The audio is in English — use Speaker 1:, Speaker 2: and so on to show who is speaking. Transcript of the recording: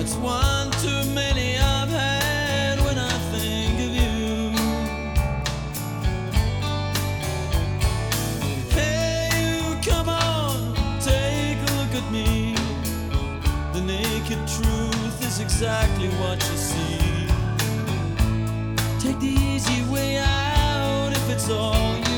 Speaker 1: It's one too many I've had when I think of you. Hey, you, come on, take a look at me. The naked truth is exactly what you see. Take the easy way out if it's all you